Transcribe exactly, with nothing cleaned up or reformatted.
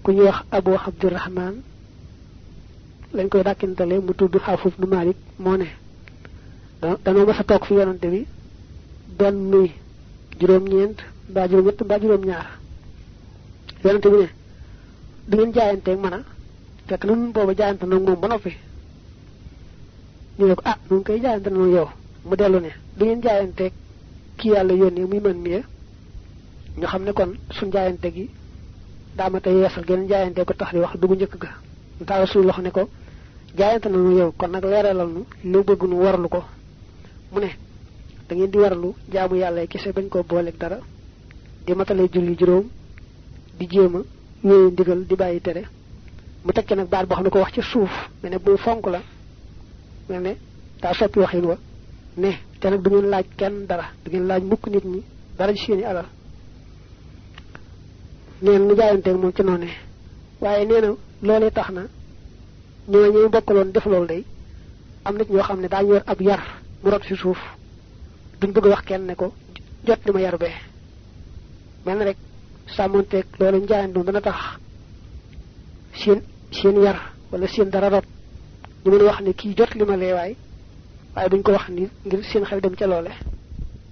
ku ñu wax Abu Abdurrahman lañ koy dakintale mu tuddu Xaafuf nu Malik mo ne dañoo ma sa tok fi yonante bi don nuy juroom ñent ba juroom ñett ba juroom ñaar yonante bi ne du ngeen jaayante ak mana fekk nun booba jaayante nak mom ba nopi ñu ne ko ah nu koy jaayante non yow mu delu ne du ngeen jaayante ki yalla yoni muy man mi ñu xamne kon suñu jaayante gi dama tay yeesal gën jaayante ko tax di wax dugu ñëk ga taw suñu lox ne ko jaayante na yow kon nak leeralal nu lu bëgg nu warlu ko mu ne da ngeen di warlu jaamu yalla kesse bañ ko boole ak dara di matale julli juroom di jema ñew ndigal di bayyi tere mu tekk nak baat bo xamne ko wax ci suuf ne bu fonk la ne ta soppi waxin wa ne te nak du ngeen laaj kenn dara du ngeen laaj mukk nit ñi dara ci seeni alal neen ñu jaayante ak moom ci noné waye neena lolé taxna ñoo ñi bokkaloon def lool day am nit ñoo xamne da ñor ab yar mu rot ci suuf duñ bëgg wax kenn ne ko jot li ma yar be mel rek samonté lolé njaayando dana tax seen seen yar wala seen dara rot ñu mëna wax ne ki jot li ma lay way waye duñ ko wax ni ngir seen xel dem ci lolé